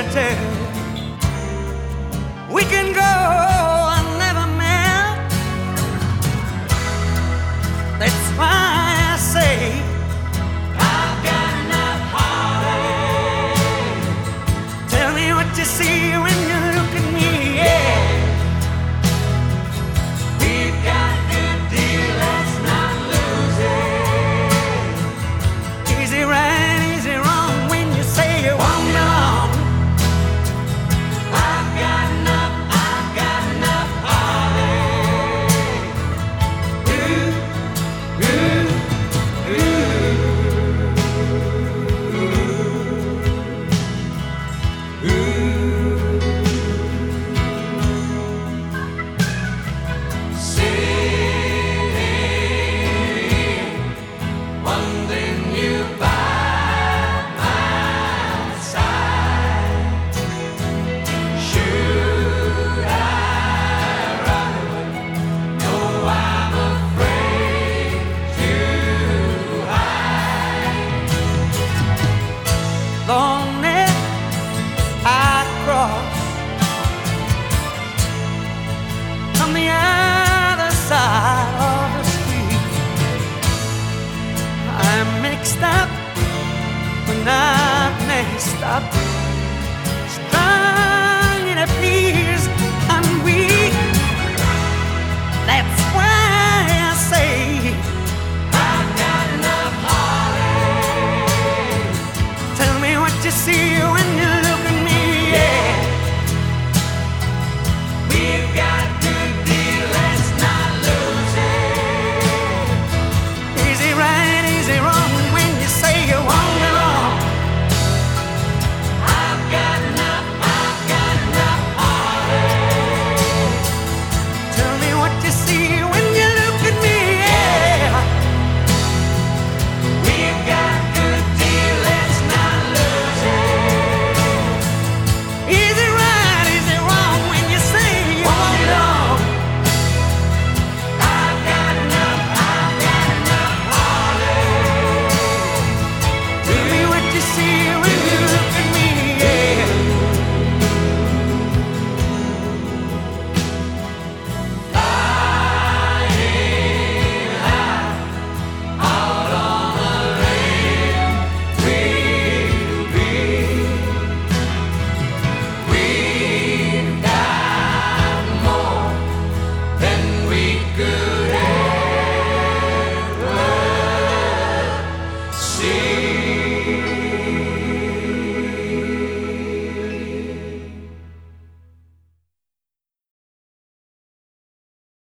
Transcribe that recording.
tell. We can go and never melt. That's why I say I've got enough heartache. Tell me what you see when you look at me, yeah. We've got a good deal, let's not lose it. Easy right, easy wrong when you say you won't belong. I've got enough heartache. Ooh, ooh, ooh, ooh. Wanting you by my side. Should I run away? No, I'm afraid to hide. Lonely, I cross from the other side of the street. I'm mixed up, but not messed up.